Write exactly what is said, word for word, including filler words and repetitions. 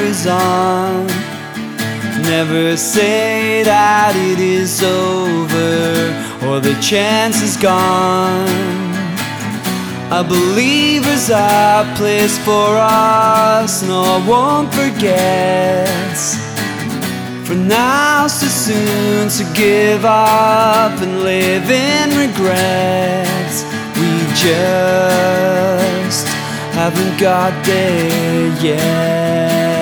carries on. Never say that it is over or the chance is gone. I believe there's a place for us, no, I won't forget. For now's too soon to give up and live in regret. We just haven't got there yet.